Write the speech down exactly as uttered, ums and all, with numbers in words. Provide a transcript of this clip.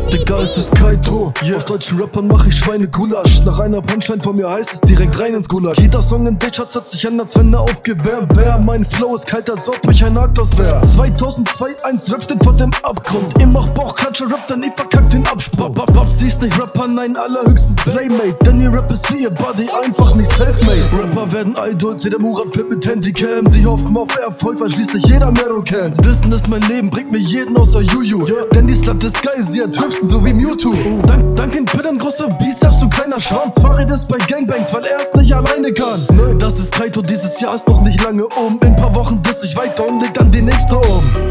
Digga, es ist Kaito. Aus deutschen Rappern mach ich Schweinegulasch. Nach einer Punchline von mir heißt es direkt rein ins Gulasch. Jeder Song in Bitchatz hat sich an, als wenn er aufgewärmt wär. Mein Flow ist kalter, als ob ich ein Arktos wär. zweitausendzwei, eins Rap steht vor dem Abgrund. Ihr macht Bauchklatscher, Rap, dann ihr verkackt den Absprung. Babsi ist nicht Rapper, nein, allerhöchstens Playmate. Denn ihr Rap ist wie ihr Body, einfach nicht selfmade. Rapper werden Idols, jeder Murat fährt mit Handycam. Sie hoffen auf Erfolg, weil schließlich jeder Mero kennt. Wissen, dass mein Leben bringt mir jeden außer Juju. Yeah. Denn die Slut ist geil, sie hat Hüften so wie Mewtwo. uh. Dank, dank den Pittern, großer Bizeps und kleiner Schwanz. Farid ist bei Gangbangs, weil er es nicht alleine kann. Nein, das ist Kaito, dieses Jahr ist noch nicht lange um. In paar Wochen diss ich weiter und leg dann die nächste um.